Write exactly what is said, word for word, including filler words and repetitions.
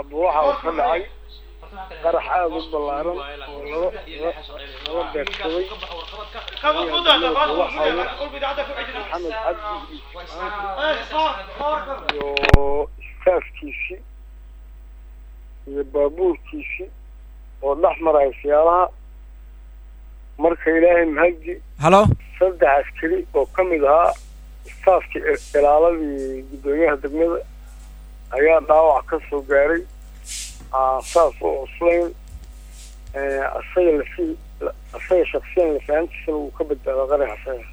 buuxa oo ka dhacay qarax aad u ballaaran oo loo loo beegsaday maxamed cabdi iyo istaafkiisii iyo baabuurkiisii oo dhex maray siyaalaha marka ilaahay mahadi halo saddex askari oo ka mid ahaa istaafkii ilaaladii gudoomiyaha degmada ayaa dhaawac ka soo gaaray saas oo cuslayn asaga la fi asaga shakhsiyan la fahantiisa uu ka badbaado qaraxa asaga